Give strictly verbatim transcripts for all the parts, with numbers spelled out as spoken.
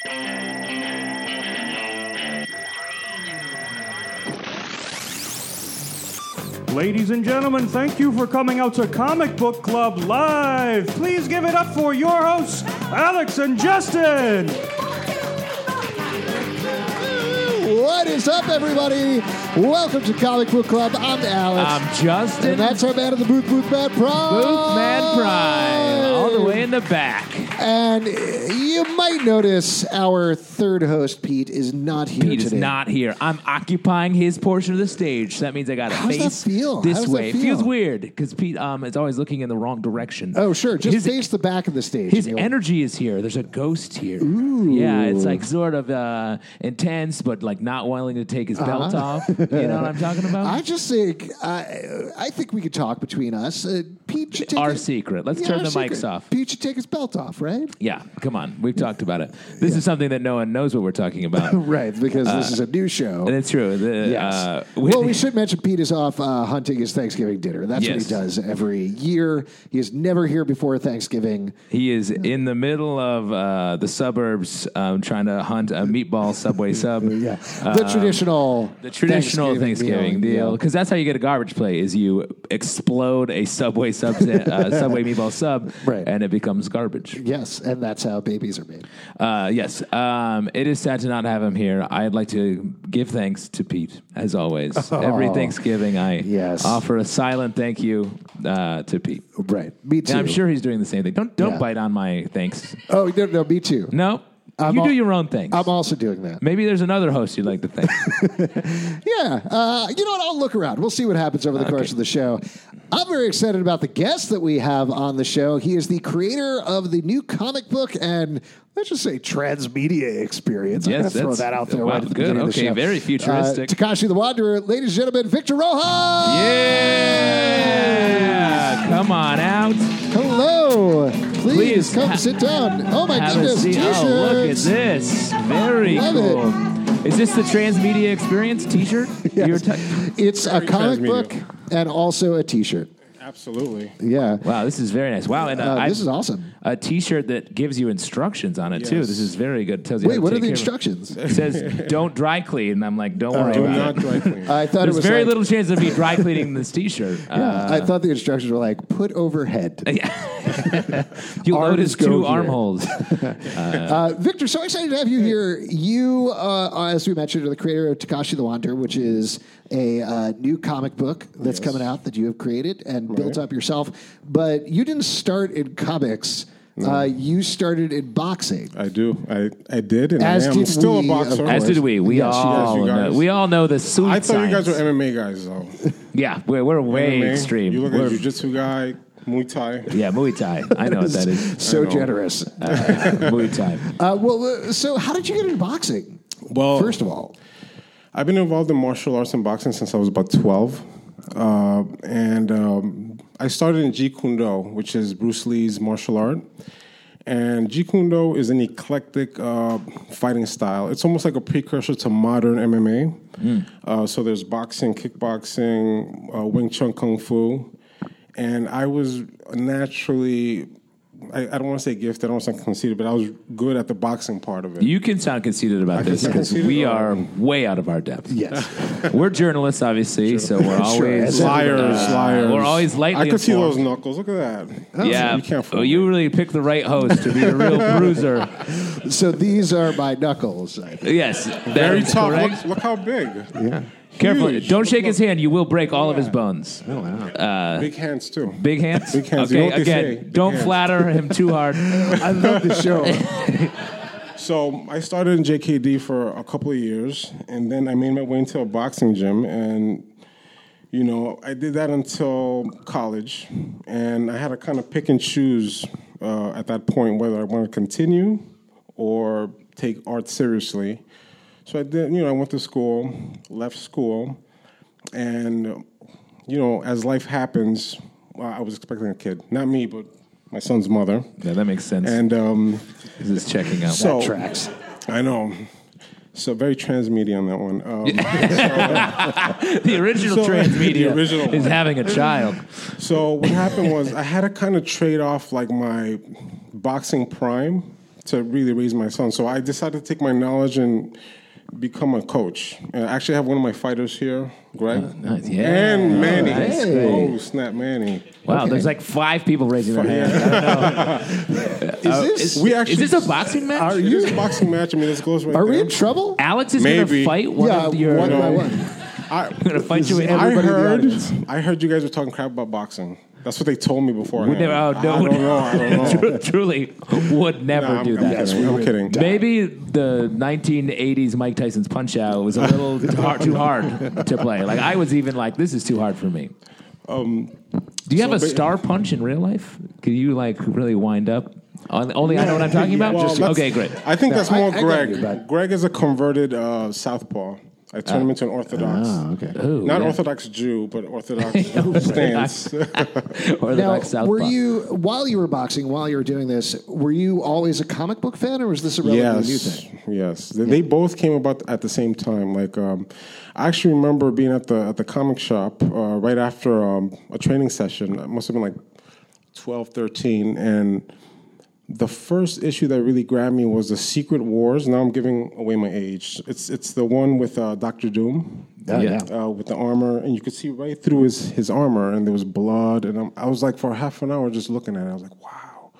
Ladies and gentlemen, thank you for coming out to Comic Book Club Live. Please give it up for your hosts, Alex and Justin. What is up, everybody? Welcome to Comic Book Club. I'm Alex. I'm Justin. And that's our man of the booth, Booth Man Prime. Booth Man Prime. All the way in the back. And you might notice our third host, Pete, is not here Pete today. is not here. I'm occupying his portion of the stage. So that means I got to How's face that feel? this How's that way. feel? It feels weird because Pete um, is always looking in the wrong direction. Oh, sure. Just his, face the back of the stage. His and you'll- energy is here. There's a ghost here. Ooh. Yeah, it's like sort of uh, intense, but like not willing to take his belt Uh-huh. off. You know what I'm talking about? I just think, I, I think we could talk between us. Uh, Pete should take Our his- secret. Let's Yeah, turn our the mics secret. off. Pete should take his belt off, right? Yeah, come on. We've talked about it. This is something that no one knows what we're talking about. Right, because this is a new show. And it's true. The, Yes. uh, well, we should mention Pete is off uh, hunting his Thanksgiving dinner. That's what Yes. he does every year. He is never here before Thanksgiving. He is in the middle of uh, the suburbs um, trying to hunt a meatball Subway sub. Yeah, the traditional, The traditional Thanksgiving, deal. Yeah. Because that's how you get a garbage plate is you explode a Subway sub, uh, Subway meatball sub, Right. and it becomes garbage. Yes, and that's how babies are made. Uh, yes. Um, it is sad to not have him here. I'd like to give thanks to Pete, as always. Every Thanksgiving, I Yes. offer a silent thank you uh, to Pete. Right, me too. And I'm sure he's doing the same thing. Don't don't Yeah. bite on my thanks. Oh no, no, me too. No, I'm you al- do your own things. I'm also doing that. Maybe there's another host you'd like to thank. Yeah, uh, you know what? I'll look around. We'll see what happens over the Okay. course of the show. I'm very excited about the guest that we have on the show. He is the creator of the new comic book and let's just say transmedia experience. I'm Yes, going to throw that's- that out there wow, right at the good. beginning of the Okay, show. very futuristic. Uh, Takashi the Wanderer, ladies and gentlemen, Victor Rojas. Yeah, come on out. Hello. Please, Please come ha- sit down. Oh my Have a goodness, seat. t-shirts. Oh, look at this. Very Love it. cool. Is this the Transmedia Experience T-shirt? Yes. You were ta- It's a Very comic transmedia. book and also a t-shirt. Absolutely. Yeah. Wow, this is very nice. Wow, and uh, Uh, I- this is awesome. A T-shirt that gives you instructions on it too. Yes. This is very good. Tells you Wait, how to what are take the care of it. instructions? It says don't dry clean. And I'm like, don't worry Do about not it. dry clean. I thought There's it was very like, little chance of me dry cleaning this T-shirt. Yeah, I thought the instructions were like put overhead. You Arms notice go two here. armholes. Uh, Victor, so excited to have you here. You, uh, as we mentioned, are the creator of Takashi the Wanderer, which is a uh, new comic book that's Yes. coming out that you have created and built up yourself. But you didn't start in comics. Uh, you started in boxing. I do. I, I did, and As I am did still we, a boxer. of As did we. We Yes, all you know, guys. we all know the suit I thought you guys science. were M M A guys, though. Yeah, we're, we're way M M A. extreme. You look We're- at Jiu-Jitsu guy, Muay Thai. yeah, Muay Thai. I know what that is. So I know. generous. Uh, Muay Thai. Uh, well, uh, so how did you get into boxing? Well, First of all, I've been involved in martial arts and boxing since I was about twelve. Uh, and um, I started in Jeet Kune Do, which is Bruce Lee's martial art. And Jeet Kune Do is an eclectic uh, fighting style. It's almost like a precursor to modern M M A. Mm. Uh, so there's boxing, kickboxing, uh, Wing Chun Kung Fu. And I was naturally, I, I don't want to say gifted, I don't want to say conceited, but I was good at the boxing part of it. You can sound conceited about I can this sound because conceited we about are it. way out of our depth. yes. We're journalists, obviously, so we're Sure, always as Liars, uh, liars. We're always lightly I could see informed. those knuckles. Look at that. Yeah, You can't fool oh, you me. really picked the right host to be a real bruiser. So these are my knuckles. I think. Yes, that Very is tough. correct. Look, look how big. Yeah. Careful! Huge. Don't shake Look, his hand. You will break all of his Yeah. bones. Oh, wow. Big hands, too. Big hands. Big hands. You Okay, know what they again, say. Big don't hands. flatter him too hard. I love the show. So I started in J K D for a couple of years, and then I made my way into a boxing gym, and you know I did that until college, and I had to kind of pick and choose uh, at that point whether I want to continue or take art seriously. So I did. You know, I went to school, left school, and you know, as life happens, well, I was expecting a kid, not me, but my son's mother, Yeah, that makes sense. and. Um, this is checking out. So- Tracks. I know. So very transmedia on that one. Um, the original So- transmedia the original is one. having a child. so what happened was I had to kind of trade off like my boxing prime to really raise my son. So I decided to take my knowledge and become a coach. And I actually have one of my fighters here, Greg. Oh, nice. Yeah. And Manny. Nice. Oh, snap, Manny. Wow, Okay. there's like five people raising their hands. I don't know. Is this? We actually, Is this a boxing match? Are It you? is a boxing match. I mean, this goes right Are there. we in trouble? Alex is going to Maybe. fight one yeah, of your. one by No. one. I, Going to fight you in. Everybody I in the heard, audience. I heard you guys were talking crap about boxing. That's what they told me before. Would never, oh, no, I don't know. I don't know. Truly would never Nah, I'm, do I'm, that. yes, I'm kidding. Maybe the nineteen eighties Mike Tyson's Punch Out was a little too hard, too hard to play. Like I was even like, this is too hard for me. Um, Do you have so a ba- star punch in real life? Can you like really wind up? On, only I know what I'm talking about. Well, Just, that's- okay, great. I think that's I- more I got Greg. you, but- Greg is a converted uh, southpaw. I turned him into an Orthodox. Oh, okay. Ooh, Not yeah. Orthodox Jew, but Orthodox stance. Orthodox Now, Southpaw. were you while you were boxing, while you were doing this, were you always a comic book fan, or was this a relatively new Yes, thing? yes. They, they both came about at the same time. Like, um, I actually remember being at the at the comic shop uh, right after um, a training session. It must have been like twelve, thirteen, and the first issue that really grabbed me was the Secret Wars. Now I'm giving away my age. It's it's the one with uh, Doctor Doom. Oh, Yeah. Uh, with the armor, and you could see right through his, his armor, and there was blood, and I'm, I was like, for half an hour just looking at it, I was like, wow,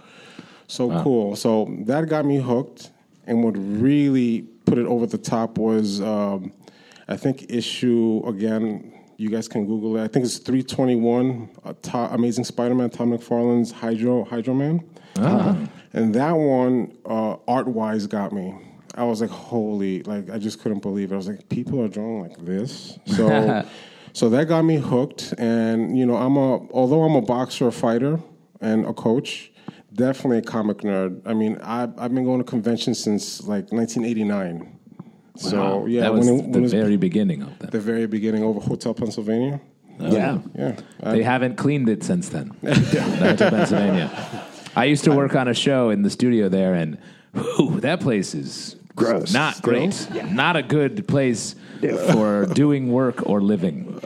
so cool. So that got me hooked, and what really put it over the top was, um, I think issue, again, you guys can Google it, I think it's three twenty-one, uh, to- Amazing Spider-Man, Tom McFarlane's Hydro, Hydro Man. Ah. And that one, uh, art-wise, got me. I was like, holy, like, I just couldn't believe it. I was like, people are drawing like this? So so that got me hooked. And, you know, I'm a, although I'm a boxer, a fighter, and a coach, definitely a comic nerd. I mean, I've, I've been going to conventions since, like, nineteen eighty-nine. So, Wow. yeah. that was when it, when the it was very beginning of that. the very beginning over Hotel Pennsylvania. Yeah. Yeah. I- They haven't cleaned it since then. Down to Pennsylvania. I used to work on a show in the studio there, and whew, that place is Gross. not Still? great. Not a good place for doing work or living.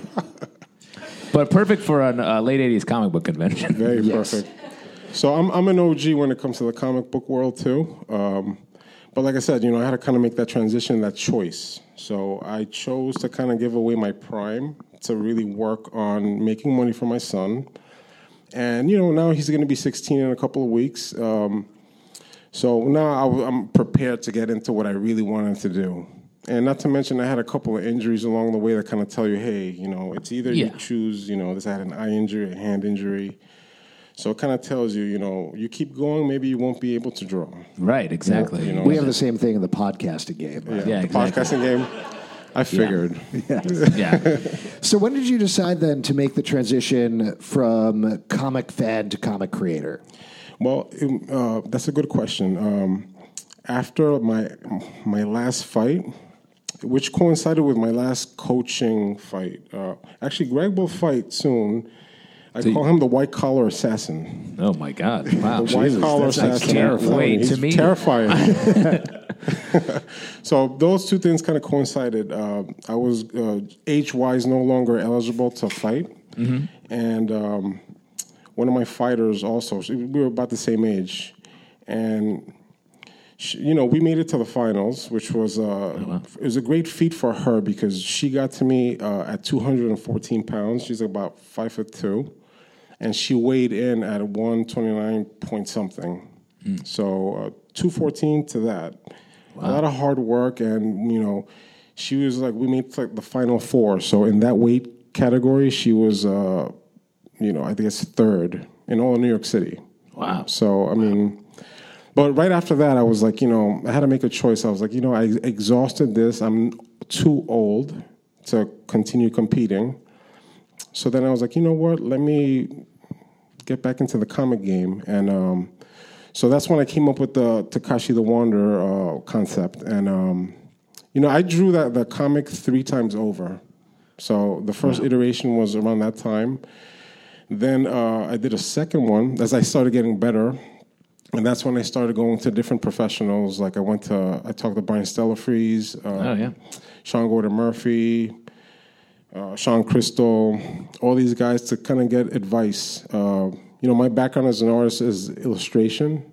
But perfect for a uh, late eighties comic book convention. Very Yes. perfect. So I'm I'm an O G when it comes to the comic book world too. Um, but like I said, you know, I had to kind of make that transition, that choice. So I chose to kind of give away my prime to really work on making money for my son. And you know, now he's going to be sixteen in a couple of weeks. Um, so now I, I'm prepared to get into what I really wanted to do. And not to mention, I had a couple of injuries along the way that kind of tell you, hey, you know, it's either Yeah. you choose, you know, this I had an eye injury, a hand injury. So it kind of tells you, you know, you keep going, maybe you won't be able to draw. Right, exactly. You know, We have the same thing in the podcasting game. right? Yeah, the exactly. podcasting game. I figured. Yeah. So when did you decide then to make the transition from comic fan to comic creator? Well, um, uh, that's a good question. Um, after my my last fight, which coincided with my last coaching fight, uh, actually, Greg will fight soon. I So call you- him the white collar assassin. Oh my God! Wow. The white collar that's like assassin. terrifying. Wait, He's to me- terrifying. So those two things kind of coincided. Uh, I was uh, age-wise no longer eligible to fight, Mm-hmm. and um, one of my fighters also. she- We were about the same age, and she, you know we made it to the finals, which was uh, it was a great feat for her because she got to me uh, at two hundred fourteen pounds. She's about five foot two, and she weighed in at one twenty-nine point something. So uh, two fourteen to that. A lot of hard work, and you know, she was like we made like the final four. So in that weight category, she was, uh, you know, I think it's third in all of New York City. Wow. So I mean, but right after that, I was like, you know, I had to make a choice. I was like, you know, I exhausted this. I'm too old to continue competing. So then I was like, you know what? Let me get back into the comic game, and um, so that's when I came up with the Takashi the Wanderer uh, concept. And um, you know, I drew that the comic three times over. So the first iteration was around that time. Then uh, I did a second one as I started getting better. And that's when I started going to different professionals. Like I went to, I talked to Brian Stellafries, uh, Oh, yeah. Sean Gordon Murphy, uh, Sean Crystal, all these guys to kind of get advice. Uh, you know, my background as an artist is illustration,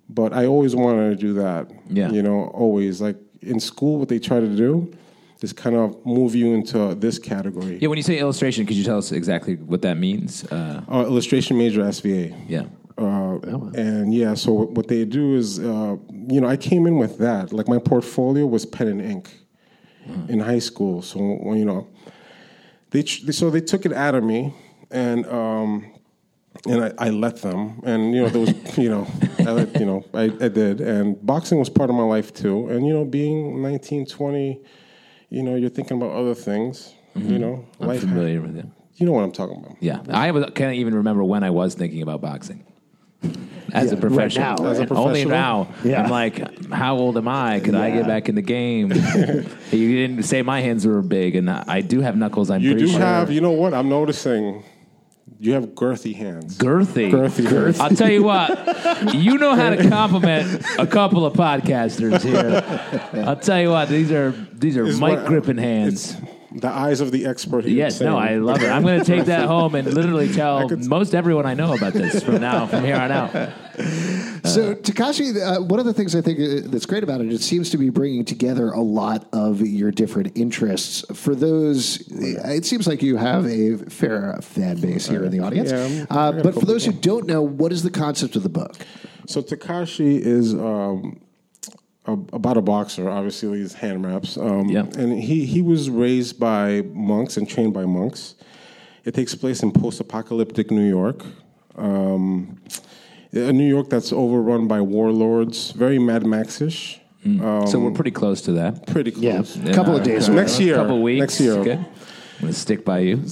but I always wanted to do that. Yeah. You know, always. Like in school, what they try to do is kind of move you into this category. Yeah, when you say illustration, could you tell us exactly what that means? Uh, Uh, illustration major, S V A. yeah. Uh, and yeah, so what what they do is, uh, you know, I came in with that. Like my portfolio was pen and ink mm. in high school. So, well, you know, they so they took it out of me, and um, and I, I let them. And you know, there was, you know, I let, you know, I, I did. And boxing was part of my life too. And you know, being nineteen, twenty, you know, you're thinking about other things. Mm-hmm. You know, I'm life familiar with it. You know what I'm talking about. Yeah, I was, can't even remember when I was thinking about boxing. As, Yeah, a professional. right now, As a Right? Only professional? now. Yeah. I'm like, how old am I? Could I Yeah. get back in the game? You didn't say my hands were big, and I do have knuckles, I'm You pretty do sure. have, you know what? I'm noticing you have girthy hands. Girthy. Girthy hands. I'll tell you what, you know how to compliment a couple of podcasters here. I'll tell you what, these are these are Is mic what- gripping hands. It's the eyes of the expert here. Yes, no, I saying. love it. I'm going to take that home and literally tell could- most everyone I know about this from now, from here on out. So Takashi, uh, one of the things I think uh, that's great about it, it seems to be bringing together a lot of your different interests. For those, it seems like you have a fair fan base here in the audience. Yeah, I'm- uh, I got a but for couple those who don't know, what is the concept of the book? So Takashi is um, a, about a boxer. Obviously, he's hand wraps. Um, Yeah. And he, he was raised by monks and trained by monks. It takes place in post-apocalyptic New York. Um, a New York that's overrun by warlords, very Mad Max-ish. Um, So we're pretty close to that. pretty Yeah, close. a couple of days. Uh, away. Next year. A couple of weeks. Next year. Okay. I'm going to stick by you.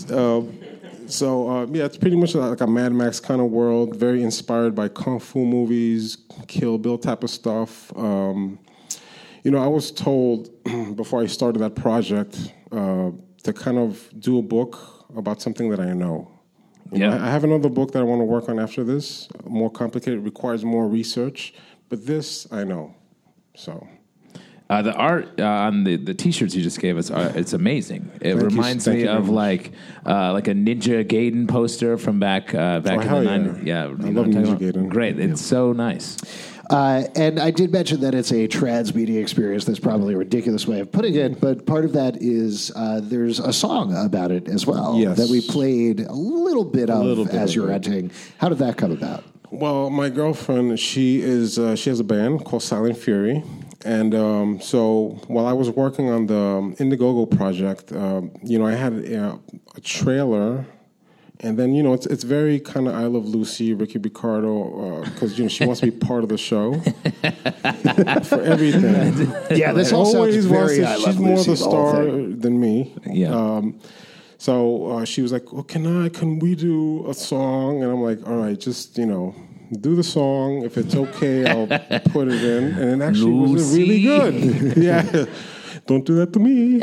So uh, yeah, it's pretty much like a Mad Max kind of world. Very inspired by kung fu movies, Kill Bill type of stuff. Um, you know, I was told before I started that project uh, to kind of do a book about something that I know. You know, Yeah. I I have another book that I want to work on after this. More complicated, requires more research, but this I know. So. Uh, the art uh, on the, the T-shirts you just gave us, uh, it's amazing. It Thank you. reminds Thank me you very of much. like uh, like a Ninja Gaiden poster from back uh, back Oh, in hell the yeah. nineties. Yeah, you I know love what I'm talking Ninja about? Gaiden. Great, it's so nice. Uh, and I did mention that it's a transmedia experience. That's probably a ridiculous way of putting it, but part of that is uh, there's a song about it as well Yes. that we played a little bit of little bit as of you're it. renting. How did that come about? Well, my girlfriend, she is uh, she has a band called Silent Fury, and um, so while I was working on the um, Indiegogo project, um, you know, I had a, a trailer, and then you know, it's it's very kind of I Love Lucy, Ricky Ricardo, because you know she wants to be part of the show for everything. Yeah, this all sounds Always wants very to- I she's Love more Lucy, the the whole star thing. than me. Yeah. Um, so uh, she was like, "Well, can I? Can we do a song?" And I'm like, "All right, just you know, do the song. If it's okay, I'll put it in." And it actually was really Lucy. good. Yeah. Don't do that to me.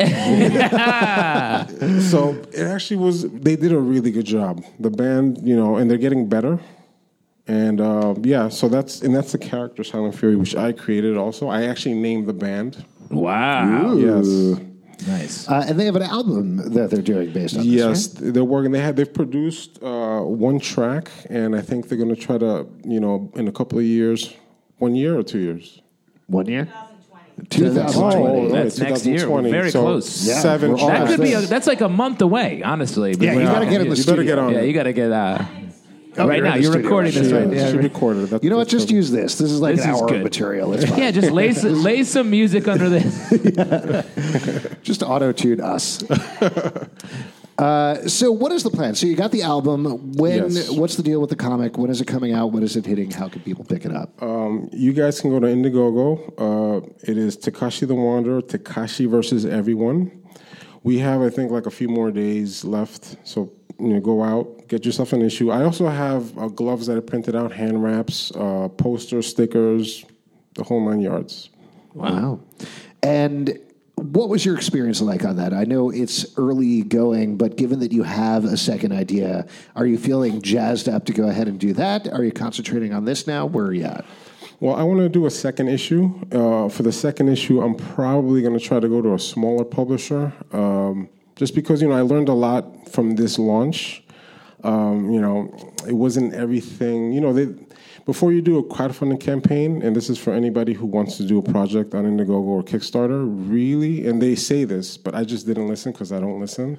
So it actually was. They did a really good job. The band, you know, and they're getting better. And uh, yeah, so that's and that's the character Silent Fury, which I created. Also, I actually named the band. Wow, Yes. nice. Uh, and they have an album that they're doing based on Yes, this, they're working. They had they've produced uh, one track, and I think they're going to try to, you know, in a couple of years, one year or two years. right? One year? twenty twenty twenty. That's next year. We're very so close. Yeah, seven we're that almost tracks. could be. A, there. that's like a month away, honestly. Yeah, you But- gotta get in the you better studio. get on Yeah, it. you got to get. Uh, Oh, right you're in now, the you're studio recording right this now. right Yeah, now. she recorded it. You know what? Just use this. This is like This an is hour good. of material. It's fine. Yeah, just lay s- lay some music under this. Just auto-tune us. uh, so what is the plan? So you got the album. When? Yes. What's the deal with the comic? When is it coming out? When is it hitting? How can people pick it up? Um, you guys can go to Indiegogo. Uh, it is Takashi the Wanderer, Takashi versus everyone. We have, I think, like a few more days left. So, you know, go out, get yourself an issue. I also have uh, gloves that I printed out, hand wraps, uh, posters, stickers, the whole nine yards. Wow. And what was your experience like on that? I know it's early going, but given that you have a second idea, are you feeling jazzed up to go ahead and do that? Are you concentrating on this now? Where are you at? Well, I want to do a second issue. Uh, for the second issue, I'm probably going to try to go to a smaller publisher, um, just because you know I learned a lot from this launch. Um, you know, it wasn't everything. You know, they before you do a crowdfunding campaign, and this is for anybody who wants to do a project on Indiegogo or Kickstarter, really, and they say this, but I just didn't listen because I don't listen.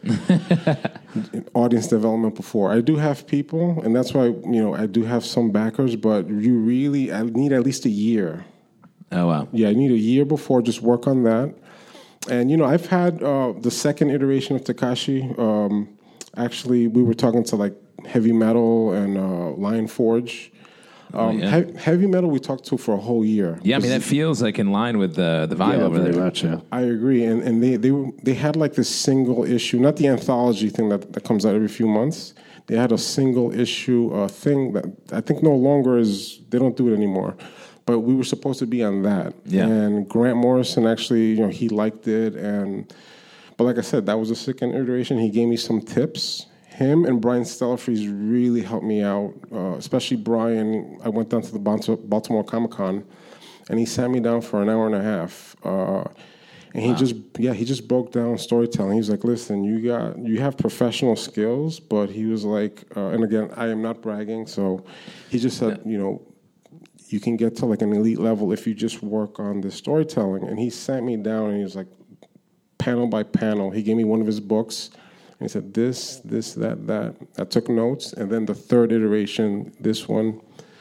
Audience development before. I do have people, and that's why, you know, I do have some backers, but you really, I need at least a year. Oh, wow. Yeah, I need a year before, just work on that. And, you know, I've had uh, the second iteration of Takashi. Um, actually, we were talking to, like, Heavy Metal and uh, Lion Forge. Um, oh, yeah. he- heavy Metal we talked to for a whole year. Yeah, I mean, that feels like in line with the, the vibe Yeah, over very there. much, yeah. I agree. And and they, they, were- they had, like, this single issue, not the anthology thing that, that comes out every few months. They had a single issue uh, thing that I think no longer is, they don't do it anymore. But we were supposed to be on that. Yeah. And Grant Morrison actually, you know, he liked it. And but like I said, that was the second iteration. He gave me some tips. Him and Brian Stellafries really helped me out, uh, especially Brian. I went down to the Baltimore Comic Con, and he sat me down for an hour and a half. Uh, and he wow. just, yeah, he just broke down storytelling. He was like, "Listen, you got, you have professional skills," but he was like, uh, and again, I am not bragging. So he just said, yeah. you know, you can get to like an elite level if you just work on the storytelling. And he sat me down, and he was like, panel by panel. He gave me one of his books. And he said, this, this, that, that. I took notes. And then the third iteration, this one.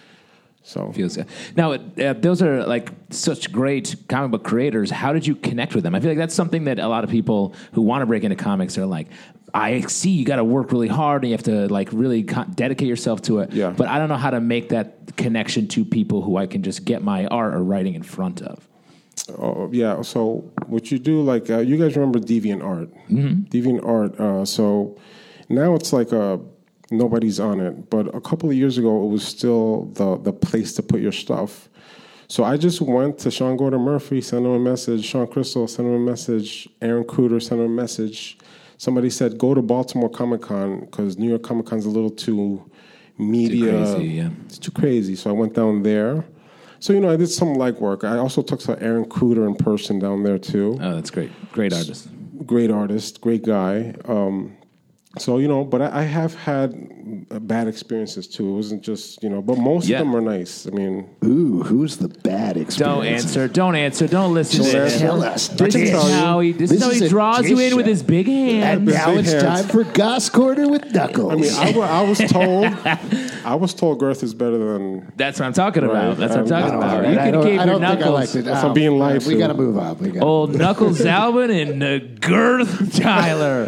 So feels good. Now, uh, those are like such great comic book creators. How did you connect with them? I feel like that's something that a lot of people who want to break into comics are like, I see you got to work really hard and you have to like really co- dedicate yourself to it. Yeah. But I don't know how to make that connection to people who I can just get my art or writing in front of. Oh, yeah. So what you do, like, uh, you guys remember DeviantArt? Mm-hmm. DeviantArt. Uh, so now it's like a, nobody's on it. But a couple of years ago, it was still the, the place to put your stuff. So I just went to Sean Gordon Murphy, sent him a message. Sean Crystal, sent him a message. Aaron Cruder, sent him a message. Somebody said, go to Baltimore Comic Con because New York Comic Con's a little too media. Too crazy, yeah. It's too crazy. So I went down there. So, you know, I did some legwork. I also took to Aaron Cruder in person down there, too. Oh, that's great. Great artist. Great artist. Great guy. Um, so, you know, but I, I have had bad experiences, too. It wasn't just, you know, but most yeah. of them are nice. I mean. Ooh, who's the bad experience? Don't answer. Don't answer. Don't listen Just to this. tell us. This is how he, this This is how is he a draws you dish in with show. his big hands. And now it's hands. time for Goss Corner with Knuckles. I mean, I, wa- I was told, I was told Girth is better than. That's what I'm talking about. Right. That's what I'm talking I about. don't- You I can don't, keep I your don't think I Knuckles. liked it. If I'm being lied We to. got to move on. We gotta Old Knuckles Albin and uh, Girth Tyler.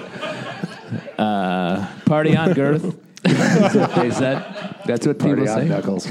Uh, party on, Girth. That's what they said. That's what Party people on say. Knuckles.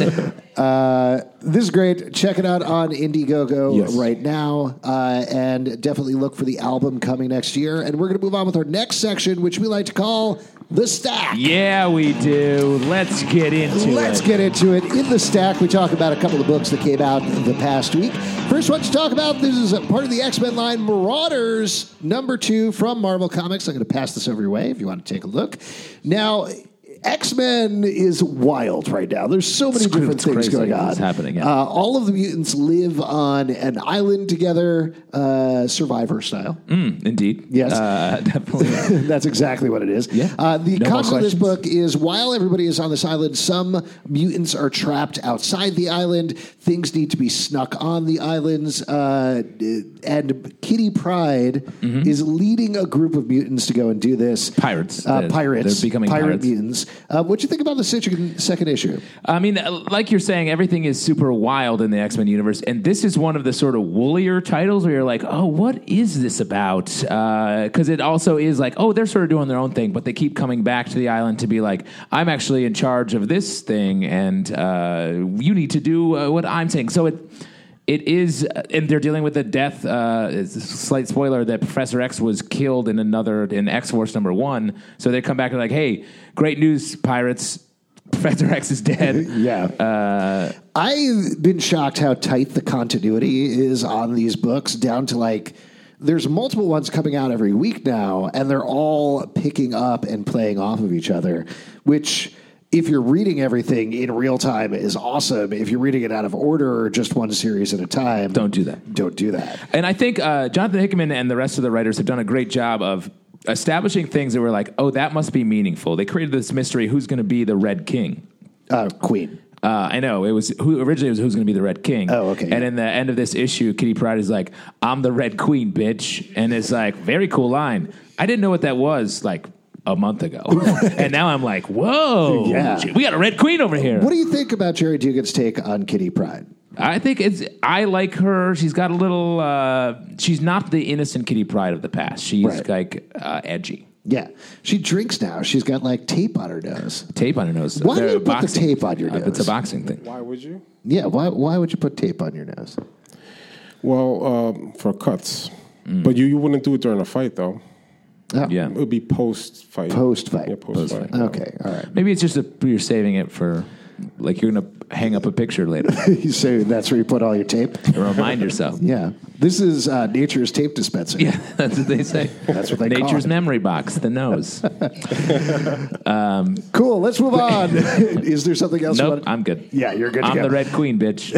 uh, this is great. Check it out on Indiegogo Yes. right now. Uh, and definitely look for the album coming next year. And we're going to move on with our next section, which we like to call The Stack. Yeah, we do. Let's get into Let's it. get into it. In The Stack, we talk about a couple of books that came out the past week. First one to talk about, this is a part of the X-Men line, Marauders, number two from Marvel Comics. I'm going to pass this over your way if you want to take a look. Now, X-Men is wild right now. There's so many It's different it's things crazy going on. what's happening, yeah. Uh, all of the mutants live on an island together, uh, Survivor style. Mm, indeed. Yes. Uh, definitely. That's exactly what it is. Yeah. Uh, the No more concept of this questions? book is while everybody is on this island, some mutants are trapped outside the island. Things need to be snuck on the islands. Uh, and Kitty Pryde Mm-hmm. is leading a group of mutants to go and do this. Pirates. Uh, They're- pirates. they're becoming pirate pirates. mutants. Uh, what do you think about the second, second issue? I mean, uh, like you're saying, everything is super wild in the X-Men universe, and this is one of the sort of woolier titles where you're like, oh, what is this about? Because it also is like, oh, they're sort of doing their own thing, but they keep coming back to the island to be like, I'm actually in charge of this thing, and uh, you need to do uh, what I'm saying. So it... It is, and they're dealing with the death. Uh, it's a slight spoiler that Professor X was killed in another in X Force number one. So they come back and like, "Hey, great news, pirates! Professor X is dead." Yeah. Uh, I've been shocked how tight the continuity is on these books, down to like, there's multiple ones coming out every week now, and they're all picking up and playing off of each other, which, if you're reading everything in real time, is awesome. If you're reading it out of order or just one series at a time, Don't do that. Don't do that. and I think uh, Jonathan Hickman and the rest of the writers have done a great job of establishing things that were like, oh, that must be meaningful. They created this mystery: who's going to be the Red King? Uh, Queen. Uh, I know it was who originally it was who's going to be the Red King. Oh, okay, And yeah. in the end of this issue, Kitty Pryde is like, "I'm the Red Queen, bitch," and it's like very cool line. I didn't know what that was like a month ago, and now I'm like, "Whoa, Yeah. we got a Red Queen over here." What do you think about Jerry Duggan's take on Kitty Pryde? I think it's. I like her. She's got a little. Uh, she's not the innocent Kitty Pryde of the past. She's Right. like uh, edgy. Yeah. She drinks now. She's got like tape on her nose. Tape on her nose. Why do They're you put the boxing. tape on your Uh, It's a nose? boxing thing. Why would you? Yeah. Why, why would you put tape on your nose? Well, um, for cuts. But you, you wouldn't do it during a fight, though. Oh, Yeah. It would be post-fight. Post-fight. Yeah, post-fight. Okay. All right. Maybe it's just a, you're saving it for, like you're going to hang up a picture later. So that's where you put all your tape? Remind yourself. Yeah. This is uh, Nature's tape dispenser. Yeah, that's what they say. That's what they call Nature's it. memory box, the nose. Cool. Let's move on. Is there something else? you Nope, want- I'm good. Yeah, you're good to I'm go. the Red Queen, bitch.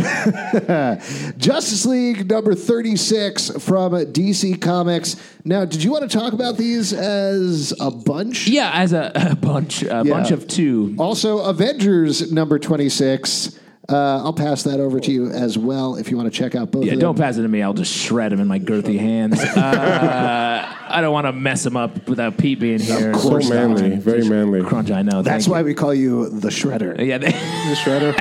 Justice League number thirty-six from D C Comics. Now, did you want to talk about these as a bunch? Yeah, as a, a bunch, a Yeah. bunch of two. Also, Avengers number twenty-six. Uh, I'll pass that over to you as well if you want to check out both Yeah, of them. don't pass it to me. I'll just shred them in my girthy hands. Uh, I don't want to mess them up without Pete being here. So manly. Very manly. Crunch, I know. That's Thank why you. we call you the Shredder. Yeah, they, The shredder.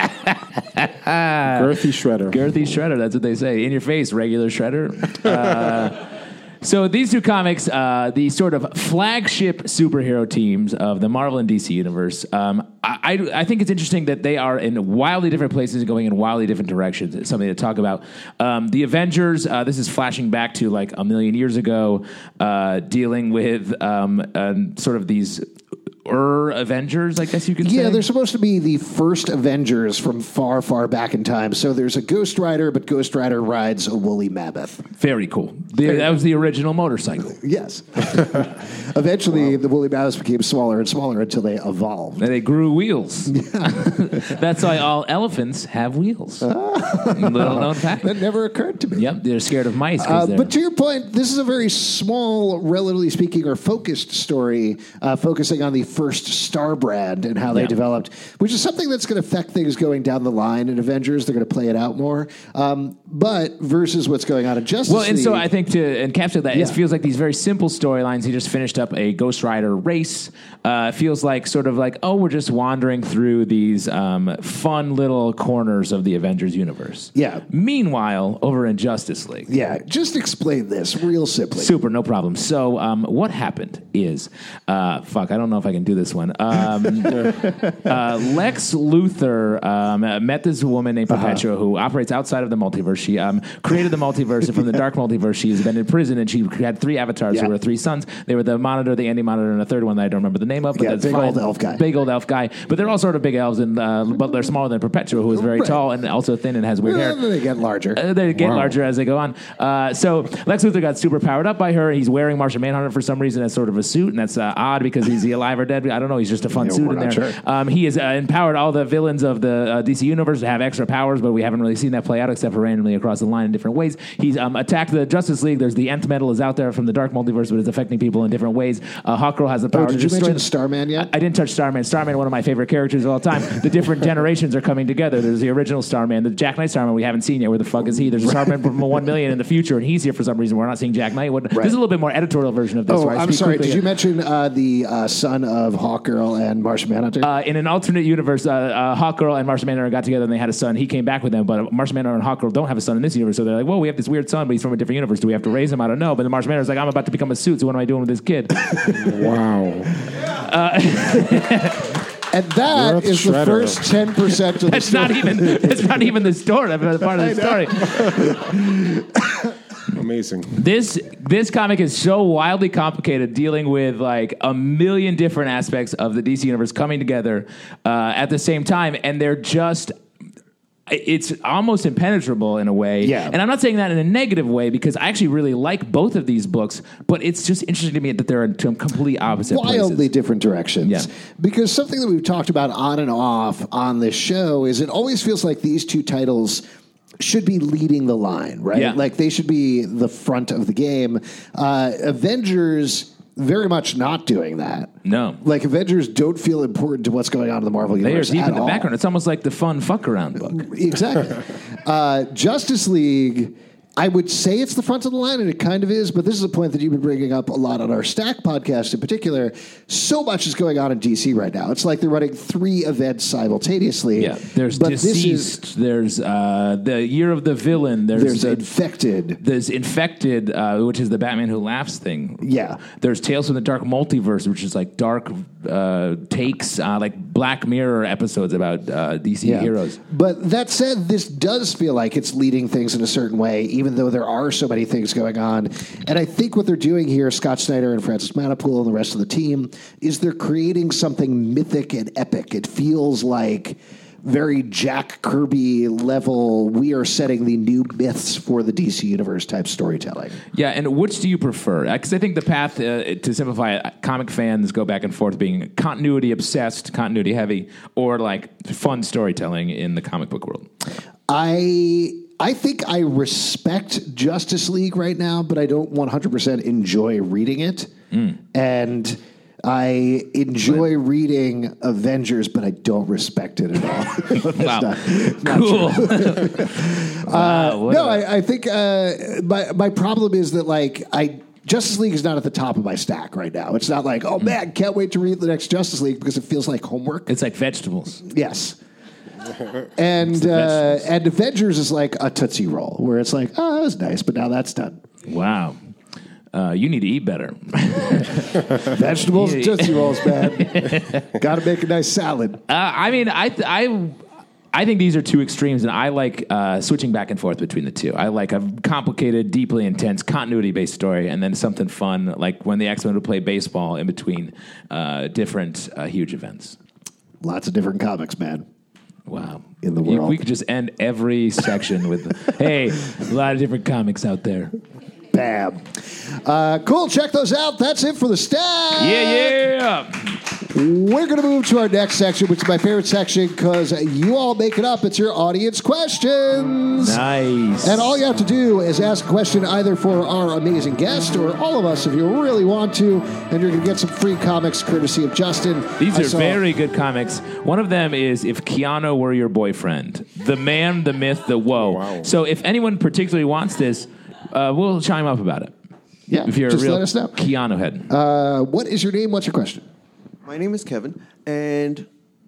Girthy shredder. girthy shredder. That's what they say. In your face, regular shredder. Uh, so these two comics, uh, the sort of flagship superhero teams of the Marvel and D C universe, um, I, I, I think it's interesting that they are in wildly different places and going in wildly different directions. It's something to talk about. Um, the Avengers, uh, this is flashing back to like a million years ago, uh, dealing with um, um, sort of these Ur Avengers, I guess you can say. Yeah, they're supposed to be the first Avengers from far, far back in time. So there's a Ghost Rider, but Ghost Rider rides a woolly mammoth. Very cool. The, that was the original motorcycle. Yes. Eventually, the woolly mammoths became smaller and smaller until they evolved. And they grew wheels. That's why all elephants have wheels. Little known fact. That never occurred to me. Yep, they're scared of mice. 'cause Uh, they're- but to your point, this is a very small, relatively speaking, or focused story, uh, focusing on the first Star brand and how they Yeah. developed, which is something that's going to affect things going down the line in Avengers. They're going to play it out more. Um, but versus what's going on in Justice well, and so League- I think to encapsulate that, Yeah. it feels like these very simple storylines. He just finished up a Ghost Rider race. Uh, it feels like sort of like, oh, we're just wandering through these um, fun little corners of the Avengers universe. Yeah. Meanwhile, over in Justice League. Yeah, just explain this real simply. Super, no problem. So, um, what happened is, uh, fuck, I don't know if I can do this one. Um, uh, Lex Luthor um, uh, met this woman named Perpetua who operates outside of the multiverse. She um, created the multiverse, and from the dark multiverse, she's been in prison, and she had three avatars Yeah. who were three sons. They were the Monitor, the Anti-Monitor, and a third one that I don't remember the name of. But Yeah, that's big fine. old elf guy. Big old elf guy. But they're all sort of big elves, and uh, but they're smaller than Perpetua, who is very Right. tall and also thin and has weird hair. Well, they get larger. Uh, they get Wow. larger as they go on. Uh, so Lex Luthor got super powered up by her. He's wearing Martian Manhunter for some reason as sort of a suit, and that's uh, odd because he's he alive or dead? I don't know. He's just a fun Yeah, suit we're in not there. sure. Um, he has uh, empowered all the villains of the uh, D C universe to have extra powers, but we haven't really seen that play out except for randomly across the line in different ways. He's um, attacked the Justice League. There's the Nth Metal is out there from the dark multiverse, but it's affecting people in different ways. Uh, Hawkgirl has the power Oh, to did you destroy mention them. Starman yet? I didn't touch Starman. Starman, one of my favorite characters of all time. The different generations are coming together. There's the original Starman, the Jack Knight Starman we haven't seen yet. Where the fuck is he? There's a Starman from one million in the future, and he's here for some reason. We're not seeing Jack Knight. What, This is a little bit more editorial version of this. Oh, where I I'm speak sorry. quickly. Did you mention uh, the uh, son of Hawkgirl and Martian Manhunter? Uh, in an alternate universe, uh, uh, Hawkgirl and Martian Manhunter got together and they had a son. He came back with them, but Martian Manhunter and Hawkgirl don't have a son in this universe. So they're like, "Whoa, we have this weird son, but he's from a different universe. Do we have to raise him? I don't know." But the Martian Manhunter's like, "I'm about to become a suit, so what am I doing with this kid?" Wow. and that Earth is the Shredder. first ten percent of the That's story. not even. That's not even the story. That's part of the story. Amazing. This this comic is so wildly complicated, dealing with like a million different aspects of the D C universe coming together uh, at the same time, and they're just. It's almost impenetrable in a way. Yeah. And I'm not saying that in a negative way because I actually really like both of these books, but it's just interesting to me that they're in two complete opposite Wildly places. different directions. Yeah. Because something that we've talked about on and off on this show is it always feels like these two titles should be leading the line, right? Yeah. Like they should be the front of the game. Uh, Avengers very much not doing that. No. Like, Avengers don't feel important to what's going on in the Marvel They are universe deep at in the all. background. It's almost like the fun fuck around book. Exactly. uh, Justice League, I would say it's the front of the line, and it kind of is, but this is a point that you've been bringing up a lot on our Stack podcast in particular. So much is going on in D C right now. It's like they're running three events simultaneously. Yeah, there's but this Deceased, is, there's uh, the Year of the Villain, there's, there's the, Infected. there's Infected, uh, which is the Batman Who Laughs thing. Yeah. There's Tales from the Dark Multiverse, which is like dark uh, takes, uh, like Black Mirror episodes about uh, D C Yeah. heroes. But that said, this does feel like it's leading things in a certain way, even though there are so many things going on. And I think what they're doing here, Scott Snyder and Francis Manapool and the rest of the team, is they're creating something mythic and epic. It feels like very Jack Kirby level, we are setting the new myths for the D C Universe type storytelling. Yeah, and which do you prefer? Because I think the path, uh, to simplify it, comic fans go back and forth being continuity obsessed, continuity heavy, or like fun storytelling in the comic book world. I I think I respect Justice League right now, but I don't one hundred percent enjoy reading it. Mm. And I enjoy reading Avengers, but I don't respect it at all. Wow. Not, not cool. uh, wow, no, I, I think uh, my, my problem is that, like, I... Justice League is not at the top of my stack right now. It's not like, oh, man, can't wait to read the next Justice League because it feels like homework. It's like vegetables. Yes. And uh, and Avengers is like a Tootsie Roll, where it's like, oh, that was nice, but now that's done. Wow. Uh, you need to eat better. Vegetables and Tootsie Rolls, man. Got to make a nice salad. Uh, I mean, I, I, I think these are two extremes, and I like uh, switching back and forth between the two. I like a complicated, deeply intense, continuity-based story, and then something fun, like when the X-Men would play baseball in between uh, different uh, huge events. Lots of different comics, man. Wow. In the world. We could just end every section with, hey, a lot of different comics out there. Bam. Uh, cool. Check those out. That's it for the staff. Yeah, yeah. We're going to move to our next section, which is my favorite section because you all make it up. It's your audience questions. Nice. And all you have to do is ask a question either for our amazing guest or all of us if you really want to, and you're going to get some free comics courtesy of Justin. These I are saw- very good comics. One of them is If Keanu Were Your Boyfriend. The man, the myth, the whoa. Wow. So if anyone particularly wants this, uh, we'll chime up about it. Yeah, If you're just a real let us know. Keanu head. Uh, what is your name? What's your question? My name is Kevin, and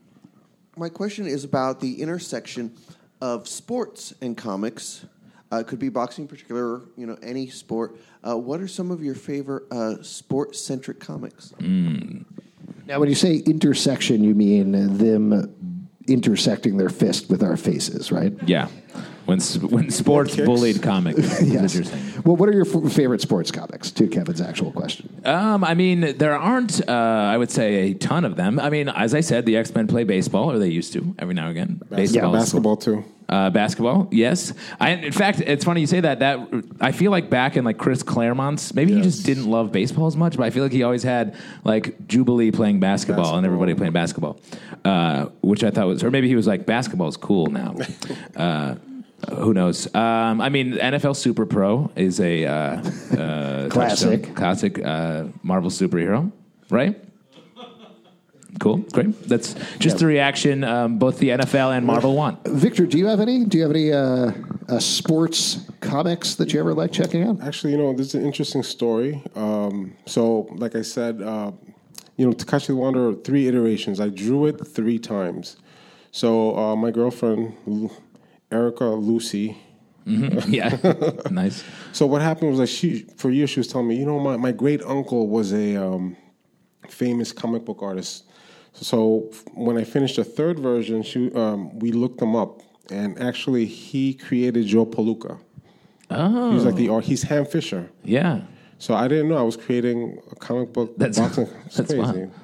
my question is about the intersection of sports and comics. Uh, it could be boxing in particular, you know, any sport. Uh, what are some of your favorite uh, sport-centric comics? Mm. Now, when you say intersection, you mean them intersecting their fist with our faces, right? Yeah. When when sports Kicks. bullied comics. Is Yes. what you're saying. Well, what are your f- favorite sports comics? To Kevin's actual question. Um, I mean, there aren't, uh, I would say, a ton of them. I mean, as I said, the X-Men play baseball, or they used to, every now and again. Yeah, Baseball is basketball too. Uh, basketball, yes. I, in fact, it's funny you say that. That I feel like back in like Chris Claremont's, maybe he Yes. just didn't love baseball as much, but I feel like he always had like Jubilee playing basketball, Basketball. and everybody playing basketball, uh, which I thought was, or maybe he was like, basketball's cool now. uh, who knows? Um, I mean, N F L Super Pro is a uh, uh, Classic. touchstone- classic uh, Marvel superhero, right? Cool, great. That's just the reaction um, both the N F L and Marvel want. Victor, do you have any? Do you have any uh, uh, sports comics that you ever like checking out? Actually, you know, this is an interesting story. Um, so, like I said, uh, you know, Takashi the Wanderer, three iterations. I drew it three times. So, uh, my girlfriend, Lu- Erica Lucy. Mm-hmm. Yeah, nice. So, what happened was, like, she for years she was telling me, you know, my, my great uncle was a um, famous comic book artist. So, when I finished the third version, she, um, we looked him up, and actually, he created Joe Palooka. Oh, He's like the art. He's Ham Fisher. yeah. So I didn't know I was creating a comic book. That's- boxing. It's that's crazy. fun.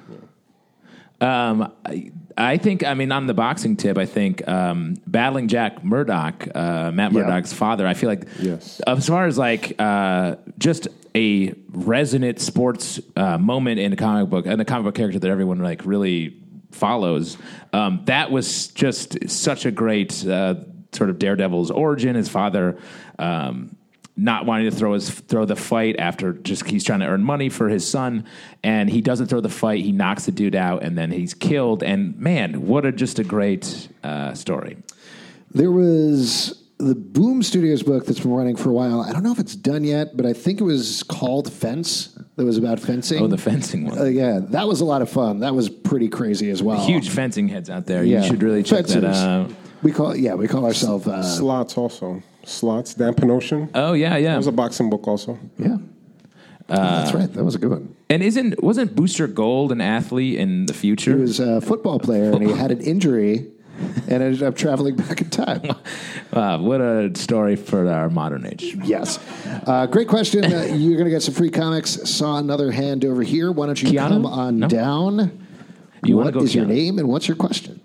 Um, I, I think, I mean, on the boxing tip, I think um, battling Jack Murdoch, uh, Matt Yeah. Murdoch's father, I feel like, Yes. as far as like uh, just a resonant sports uh, moment in a comic book, and a comic book character that everyone like really follows, um, that was just such a great uh, sort of Daredevil's origin. His father, um, not wanting to throw his throw the fight after just he's trying to earn money for his son, and he doesn't throw the fight. He knocks the dude out, and then he's killed. And man, what a just a great uh, story. There was the Boom Studios book that's been running for a while. I don't know if it's done yet, but I think it was called Fence. That was about fencing. Oh, the fencing one. Uh, yeah, that was a lot of fun. That was pretty crazy as well. Huge fencing heads out there. Yeah. You should really check Fencers. that out. We call yeah, we call ourselves uh, Slots also. Slots, Dan Penosian. Oh yeah, yeah. That was a boxing book also. yeah. Uh, that's right. That was a good one. And isn't wasn't Booster Gold an athlete in the future? He was a football player, and he had an injury, and ended up traveling back in time. Wow, what a story for our modern age. Yes. Uh, great question. Uh, you're going to get some free comics. Saw another hand over here. Why don't you Keanu? come on No? down? You wanna What go is your Keanu? name, and what's your question?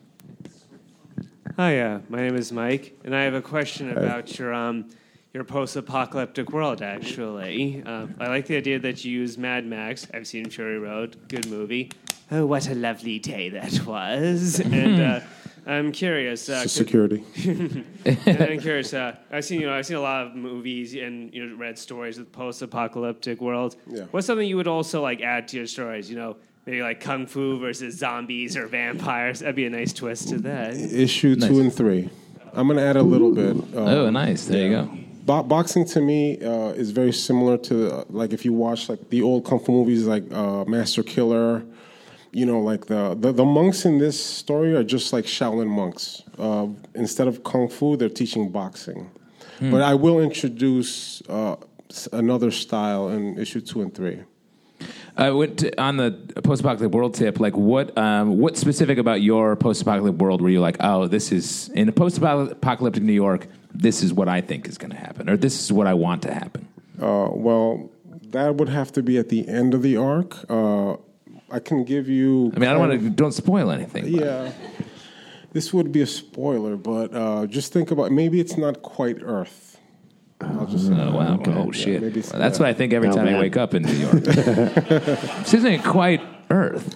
Hi, uh, my name is Mike, and I have a question about your um, your post-apocalyptic world. Actually, uh, I like the idea that you use Mad Max. I've seen Fury Road, good movie. Oh, what a lovely day that was! and uh, I'm curious. Uh, Security. and I'm curious. Uh, I've seen you know I've seen a lot of movies and you know read stories of post-apocalyptic world. Yeah. What's something you would also like add to your stories? You know. Maybe like kung fu versus zombies or vampires. That'd be a nice twist to that. Issue Nice. two and three. I'm going to add a little bit. Uh, Oh, nice. There you go. Bo- boxing to me uh, is very similar to uh, like if you watch like the old kung fu movies like uh, Master Killer. You know, like the, the the monks in this story are just like Shaolin monks. Uh, instead of kung fu, they're teaching boxing. Hmm. But I will introduce uh, s- another style in issue two and three. I went to, on the post-apocalyptic world tip. Like, what um, what specific about your post-apocalyptic world were you like, oh, this is in a post-apocalyptic New York? This is what I think is going to happen, or this is what I want to happen. Uh, well, that would have to be at the end of the arc. Uh, I can give you. I mean, I don't kind want to don't spoil anything. of- but- Yeah, this would be a spoiler, but uh, just think about maybe it's not quite Earth. I'll just say Oh that. wow! Yeah, Oh shit! maybe it's- Well, that's yeah. what I think every Oh, time I man. wake up in New York. This isn't quite Earth.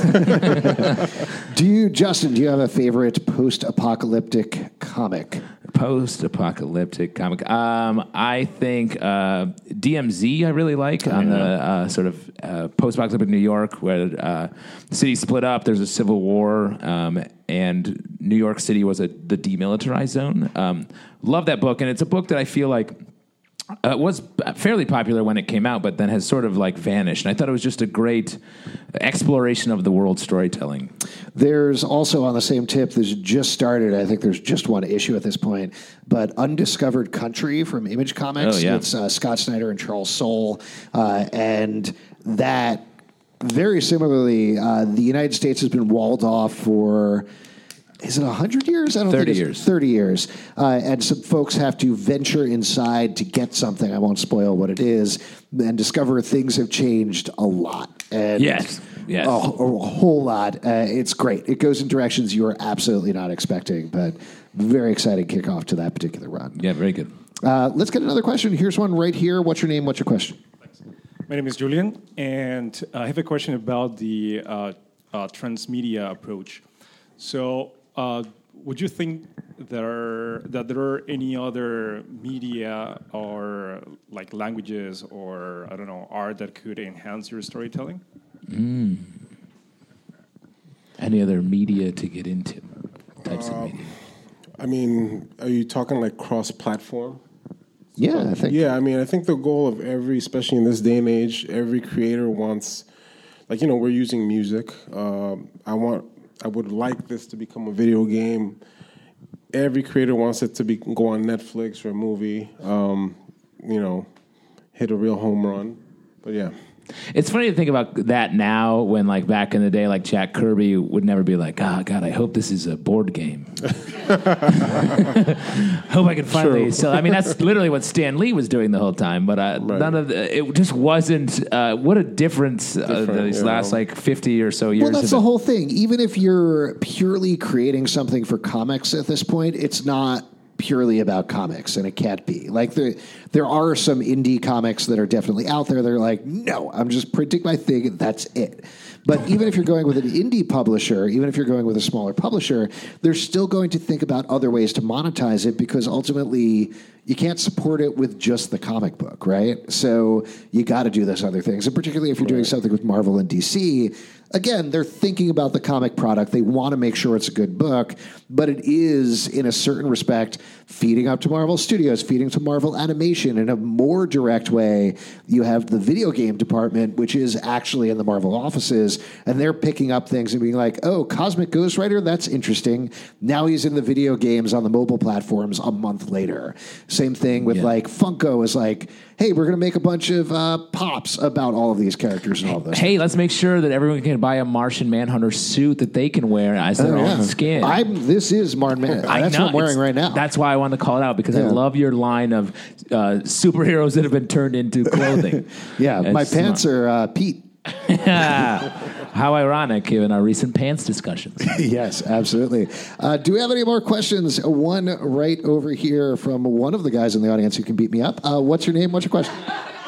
Do you, Justin, do you have a favorite post-apocalyptic comic? Post-apocalyptic comic. Um, I think uh, D M Z I really like on the uh, sort of uh, post-apocalyptic New York where uh, the city split up. There's a civil war, um, and New York City was a, the demilitarized zone. Um, love that book, and it's a book that I feel like uh, was fairly popular when it came out, but then has sort of like vanished. And I thought it was just a great exploration of the world storytelling. There's also on the same tip, there's just started, I think there's just one issue at this point, but Undiscovered Country from Image Comics. Oh, yeah. It's uh, Scott Snyder and Charles Soule. Uh, and that, very similarly, uh, the United States has been walled off for... Is it one hundred years? I don't thirty think it's years. thirty years. Uh, and some folks have to venture inside to get something. I won't spoil what it is. And discover things have changed a lot. And Yes. Yes. A, a whole lot. Uh, it's great. It goes in directions you are absolutely not expecting, but very exciting kickoff to that particular run. Yeah, very good. Uh, let's get another question. Here's one right here. What's your name? What's your question? My name is Julian, and I have a question about the uh, uh, transmedia approach. So, uh, would you think there that there are any other media or like languages or I don't know art that could enhance your storytelling? Any other media to get into? Types of media. I mean, are you talking like cross-platform? Yeah, I think. Yeah, I mean, I think the goal of every, especially in this day and age, every creator wants, like, you know, we're using music. Um, I want, I would like this to become a video game. Every creator wants it to be go on Netflix or a movie. Um, you know, hit a real home run. But yeah. It's funny to think about that now when, like, back in the day, like, Jack Kirby would never be like, oh, God, I hope this is a board game. Hope I can finally True. sell. I mean, that's literally what Stan Lee was doing the whole time, but uh, Right. none of the, it just wasn't, uh, what a difference uh, Different, these yeah. last, like, fifty or so years. Well, that's have the been. whole thing. Even if you're purely creating something for comics at this point, it's not purely about comics, and it can't be. Like there, there are some indie comics that are definitely out there. They're like, no, I'm just printing my thing, and that's it. But even if you're going with an indie publisher, even if you're going with a smaller publisher, they're still going to think about other ways to monetize it, because ultimately you can't support it with just the comic book, right? So you got to do those other things. And particularly if you're doing something with Marvel and D C, again, they're thinking about the comic product. They want to make sure it's a good book, but it is, in a certain respect, feeding up to Marvel Studios, feeding to Marvel Animation. In a more direct way, you have the video game department, which is actually in the Marvel offices, and they're picking up things and being like, oh, Cosmic Ghost Rider, that's interesting. Now he's in the video games on the mobile platforms a month later. Same thing with, Yeah. like, Funko is like, hey, we're going to make a bunch of uh, pops about all of these characters and all this. Hey, let's make sure that everyone can buy a Martian Manhunter suit that they can wear as their Oh, yeah. own skin. I'm, this is Martin Man. I That's know, what I'm wearing it's- right now. That's why I wanted to call it out, because I Yeah. love your line of uh, superheroes that have been turned into clothing. yeah, my It's pants smart. are uh, Pete. How ironic, given our recent pants discussions. Yes, absolutely. Uh, do we have any more questions? One right over here from one of the guys in the audience who can beat me up. Uh, what's your name? What's your question?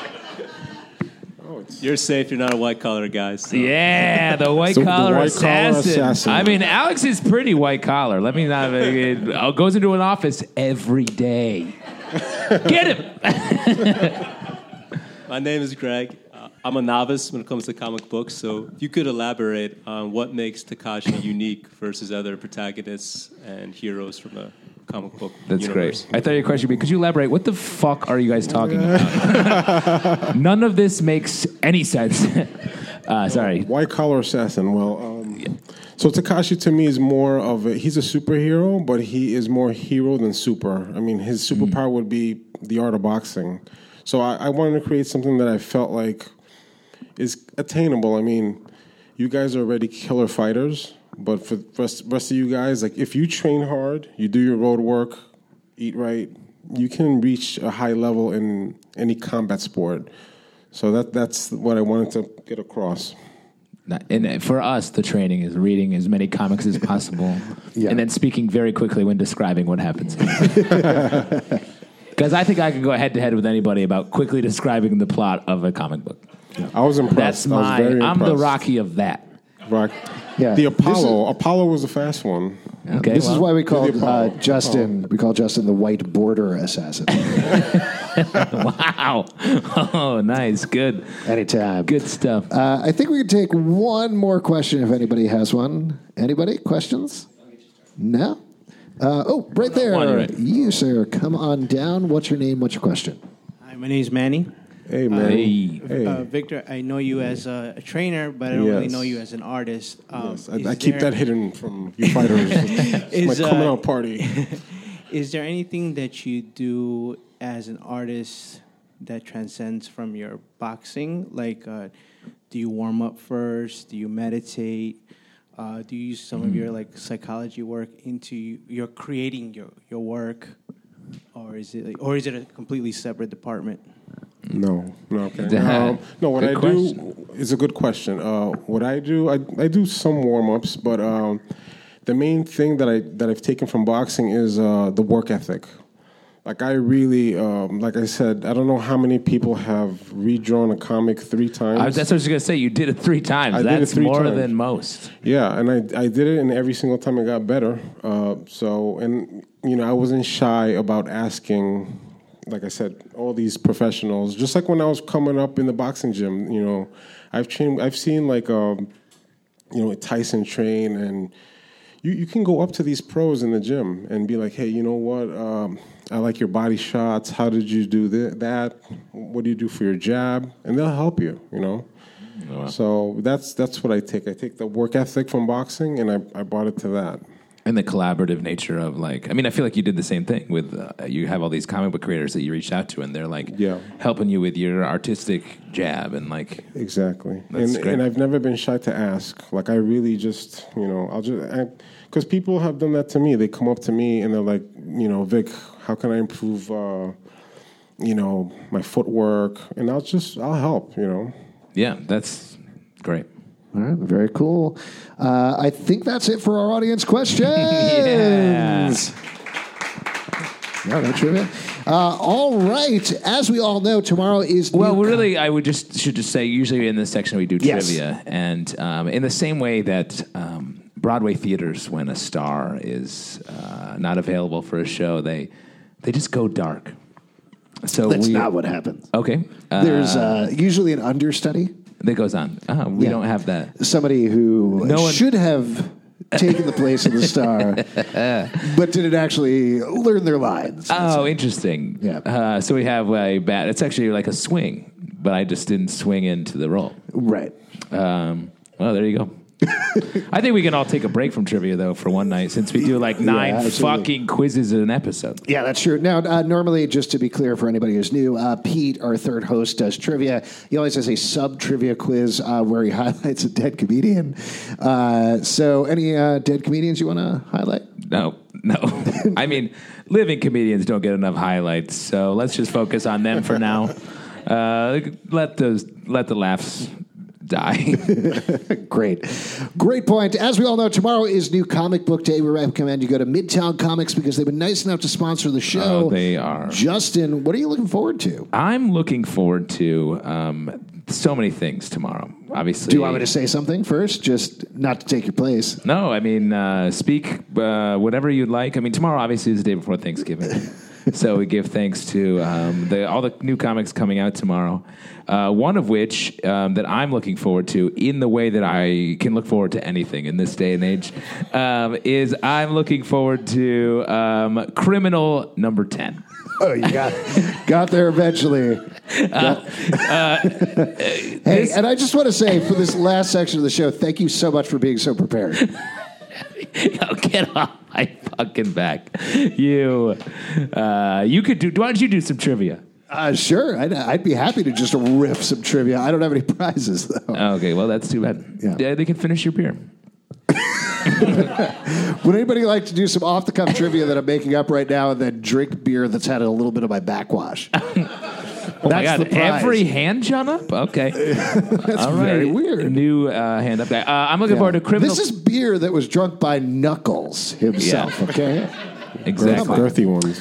You're safe. You're not a white collar guy. So. Yeah, the white So the collar white-collar assassin. assassin. I mean, Alex is pretty white collar. Let me not. It goes into an office every day. Get him. My name is Greg. Uh, I'm a novice when it comes to comic books. So if you could elaborate on what makes Takashi unique versus other protagonists and heroes from the comic book That's universe. great. I thought your question would be, could you elaborate? What the fuck are you guys talking about? None of this makes any sense. uh, sorry. White collar assassin. Well, um, so Takashi to me is more of a, he's a superhero, but he is more hero than super. I mean, his superpower would be the art of boxing. So I, I wanted to create something that I felt like is attainable. I mean, you guys are already killer fighters, but for the rest, rest of you guys, like if you train hard, you do your road work, eat right, you can reach a high level in any combat sport. So that that's what I wanted to get across. And for us, the training is reading as many comics as possible, Yeah. and then speaking very quickly when describing what happens. Because I think I can go head to head with anybody about quickly describing the plot of a comic book. I was impressed. That's I was my. very I'm the impressed. Rocky of that. Rock. Yeah. The This Apollo. Apollo was the fast one. Okay, This is well, why we call the Apollo. uh, Justin. We call Justin the white border assassin. wow. Oh, nice. Good. Anytime. Good stuff. Uh, I think we can take one more question if anybody has one. Anybody? Questions? No? Uh, oh, right there. One, right. You, sir. Come on down. What's your name? What's your question? Hi, my name is Manny. Hey, man. Hey. Hey. Uh, Victor, I know you as a, a trainer, but I don't really Yes. know you as an artist. Um, Yes, I, is I keep there- that hidden from you fighters. It's Is, my coming uh, out party. Is there anything that you do as an artist that transcends from your boxing? Like, uh, do you warm up first? Do you meditate? Uh, do you use some of your like psychology work into your creating your, your work, or is it or is it a completely separate department? No, no, okay. That- Um, no, what good I do is a good question. Uh, what I do, I, I do some warm ups, but um, the main thing that I that I've taken from boxing is uh, the work ethic. Like I really, um, like I said, I don't know how many people have redrawn a comic three times. I, that's what I was going to say. You did it three times. I did it That's three more times. than most. Yeah, and I I did it, and every single time I got better. Uh, so, and you know, I wasn't shy about asking. Like I said, all these professionals. Just like when I was coming up in the boxing gym, you know, I've trained. I've seen like, um, you know, Tyson train, and you you can go up to these pros in the gym and be like, hey, you know what? Um, I like your body shots. How did you do th- that? What do you do for your jab? And they'll help you. You know. So that's that's what I take. I take the work ethic from boxing, and I, I brought it to that. And the collaborative nature of like, I mean, I feel like you did the same thing with, uh, you have all these comic book creators that you reached out to, and they're like Yeah. helping you with your artistic jab and like, Exactly, That's and great. and I've never been shy to ask. Like I really just, you know, I'll just because people have done that to me. They come up to me and they're like, you know, Vic, how can I improve, uh, you know, my footwork? And I'll just, I'll help. You know. yeah, that's great. All right, very cool. Uh, I think that's it for our audience questions. Yeah. No, no trivia. Uh, all right. As we all know, tomorrow is. Well, new we really, I would just should just say, usually in this section we do Yes. trivia, and um, in the same way that um, Broadway theaters, when a star is uh, not available for a show, they they just go dark. So That's we, not what happens. Okay, uh, There's uh, usually an understudy, that goes on. Uh, we Yeah. don't have that. somebody who No one- should have taken the place of the star, but didn't actually learn their lines. Oh, interesting. Yeah. Uh, so we have a bat. It's actually like a swing, but I just didn't swing into the role. Right. Um, well, there you go. I think we can all take a break from trivia, though, for one night, since we do like nine absolutely. fucking quizzes in an episode. Yeah, that's true. Now, uh, normally, just to be clear for anybody who's new, uh, Pete, our third host, does trivia. He always has a sub-trivia quiz uh, where he highlights a dead comedian. Uh, so any uh, dead comedians you want to highlight? No, no. I mean, living comedians don't get enough highlights, so let's just focus on them for now. Uh, let those let the laughs die. Great. Great point. As we all know, tomorrow is New Comic Book Day. We recommend you go to Midtown Comics because they've been nice enough to sponsor the show. Oh, they are. Justin, what are you looking forward to? I'm looking forward to um, so many things tomorrow. Obviously, Do you want me to say something first? Just not to take your place. No, I mean, uh, speak uh, whatever you'd like. I mean, tomorrow obviously is the day before Thanksgiving. So we give thanks to um, the, all the new comics coming out tomorrow. Uh, one of which um, that I'm looking forward to in the way that I can look forward to anything in this day and age um, is I'm looking forward to um, Criminal number ten. Oh, you got got there eventually. Got- hey, and I just want to say for this last section of the show, thank you so much for being so prepared. Oh, get off my fucking back. You, uh, you could do, why don't you do some trivia? Uh, sure, I'd, I'd be happy to just riff some trivia. I don't have any prizes, though. Okay, well, that's too bad. Yeah. Yeah, they can finish your beer. Would anybody like to do some off-the-cuff trivia that I'm making up right now and then drink beer that's had a little bit of my backwash? Oh my God, the prize. every hand shot up? Okay. That's All right. very weird. New uh, hand up guy. Uh, I'm looking forward to Criminal. This is beer that was drunk by Knuckles himself, Yeah. okay? exactly. Girthy ones.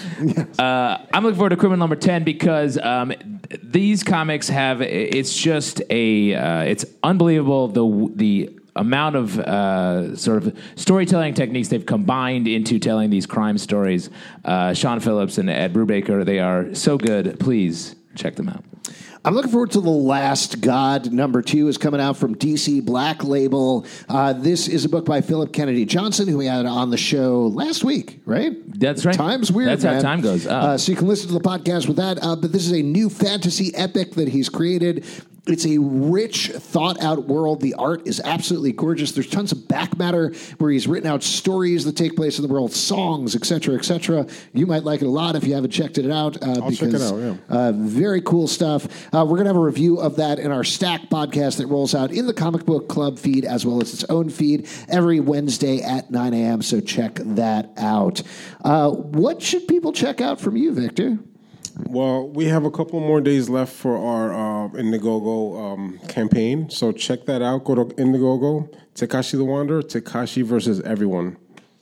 Uh, I'm looking forward to Criminal number ten because um, these comics have, it's just a, uh, it's unbelievable the the amount of uh, sort of storytelling techniques they've combined into telling these crime stories. Uh, Sean Phillips and Ed Brubaker, they are so good. Please check them out. I'm looking forward to The Last God. Number two is coming out from D C Black Label. Uh, this is a book by Philip Kennedy Johnson, who we had on the show last week, right? That's right. Time's weird, That's man. how time goes. Oh. Uh, so you can listen to the podcast with that. Uh, but this is a new fantasy epic that he's created. It's a rich, thought-out world. The art is absolutely gorgeous. There's tons of back matter where he's written out stories that take place in the world, songs, et cetera, et cetera. You might like it a lot if you haven't checked it out. Uh, I'll because, check it out, yeah. Uh, very cool stuff. Uh, we're going to have a review of that in our Stack podcast that rolls out in the Comic Book Club feed as well as its own feed every Wednesday at nine a.m., so check that out. Uh, what should people check out from you, Victor? Well, we have a couple more days left for our uh, Indiegogo um, campaign, so check that out. Go to Indiegogo, Tekashi the Wanderer, Tekashi versus everyone.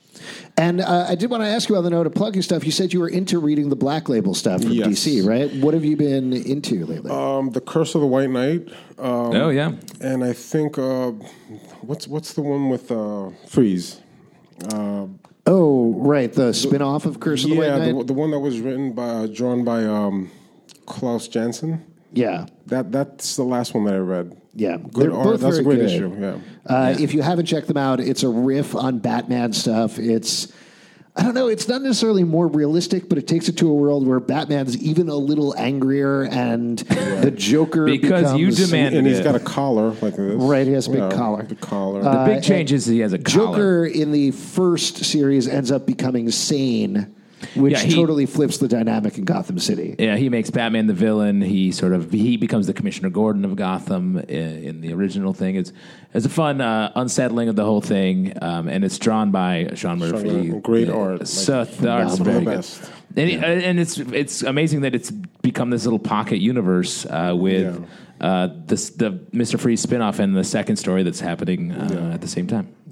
And uh, I did want to ask you on the note of plugging stuff. You said you were into reading the Black Label stuff from Yes. D C, right? What have you been into lately? Um, the Curse of the White Knight. Um, Oh, yeah. And I think, uh, what's what's the one with uh, Freeze? Uh, oh, right, the spin-off of Curse of the White yeah, Knight? the, the one that was written by, uh, drawn by um, Klaus Janson. yeah, That That's the last one that I read. yeah. Good They're art. both That's a very great good. issue, yeah. Uh, If you haven't checked them out, it's a riff on Batman stuff. It's, I don't know, it's not necessarily more realistic, but it takes it to a world where Batman's even a little angrier and the Joker Because you becomes- demand- And he's it. got a collar like this. Right, he has a big Yeah, collar. The collar. The big change is he has a collar. Joker in the first series ends up becoming sane, which Yeah, he- totally flips the dynamic in Gotham City. Yeah, he makes Batman the villain. He sort of he becomes the Commissioner Gordon of Gotham in, in the original thing. It's it's a fun uh, unsettling of the whole thing, um, and it's drawn by Sean Murphy. Murphy. Great Uh, art. So Like, the art's some of very the good. best. And, it- and it's it's amazing that it's become this little pocket universe uh, with Yeah. uh, this the Mister Freeze spinoff and the second story that's happening uh, Yeah. at the same time. Yeah.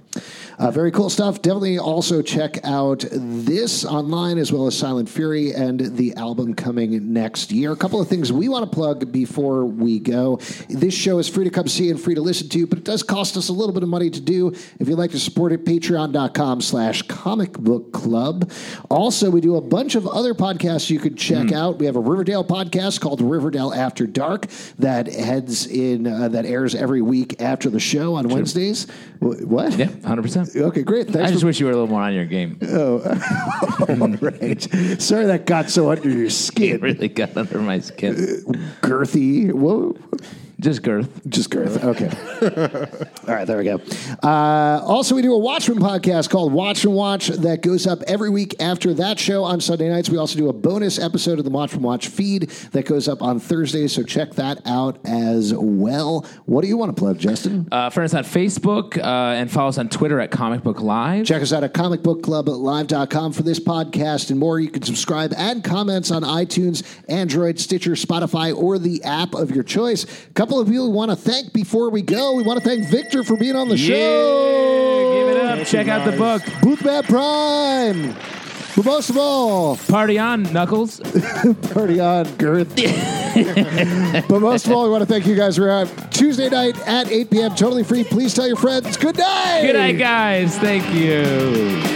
Uh, very cool stuff. Definitely also check out this online as well as Silent Fury and the album coming next year. A couple of things we want to plug before we go. This show is free to come see and free to listen to, but it does cost us a little bit of money to do. If you'd like to support it, patreon.com slash comic book club. Also, we do a bunch of other podcasts you could check mm. out. We have a Riverdale podcast called Riverdale After Dark that heads in, uh, that airs every week after the show on True. Wednesdays. W- what? Yeah, one hundred percent. Okay, great. Thanks I just for... wish you were a little more on your game. Oh, all right. Sorry that got so under your skin. It really got under my skin. Uh, girthy. Whoa. Just girth. Just girth. Okay. All right, there we go. Uh, also, we do a Watchmen podcast called Watch and Watch that goes up every week after that show on Sunday nights. We also do a bonus episode of the Watch and Watch feed that goes up on Thursdays, so check that out as well. What do you want to plug, Justin? Uh, friend us on Facebook uh, and follow us on Twitter at Comic Book Live. Check us out at comic book club live dot com for this podcast and more. You can subscribe and comments on iTunes, Android, Stitcher, Spotify, or the app of your choice. A couple of people we want to thank before we go. We want to thank Victor for being on the yeah, show. Give it up. Thank Check out guys. The book. Boothbat Prime. But most of all, party on, Knuckles. Party on, Girth. But most of all, we want to thank you guys. We're out Tuesday night at eight p.m. Totally free. Please tell your friends. Good night. Good night, guys. Thank you.